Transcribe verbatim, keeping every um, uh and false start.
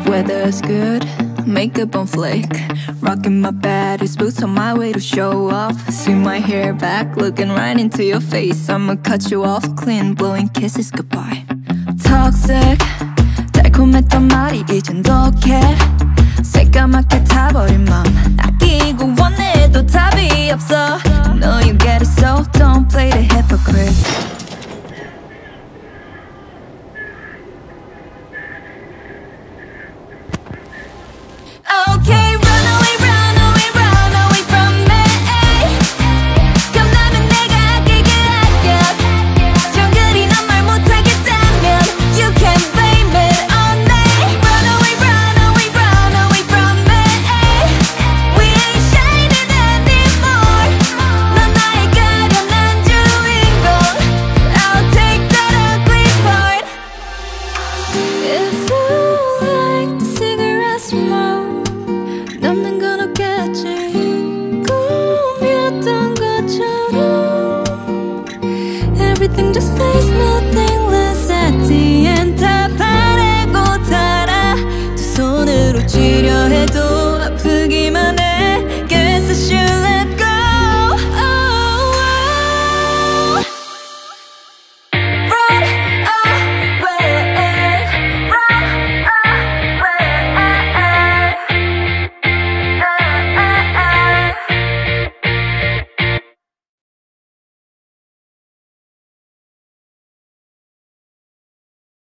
Weather's good, makeup on flick, rocking my baddest boots on my way to show off. Swing my hair back, looking right into your face. I'ma cut you off clean, blowing kisses goodbye. Toxic, 달콤했던 말이 이젠 독해. 새까맣게 타버린 맘 아끼고 원해도 답이 없어. No, you get it, so don't play the hypocrite. Okay, run away, run away, run away from me. 겁나면 내가 아끼게 할게. 정글이 넌 말 못하겠다면 you can blame it on me. Run away, run away, run away from me. We ain't shining anymore. 넌 나의 가련한 주인공. I'll take that ugly part. If you like the cigarette smoke, 남는 건 없겠지. 꿈이었던 것처럼 Everything just fades, nothing less at the end. 다 바래고 달아 두 손으로 치려 해도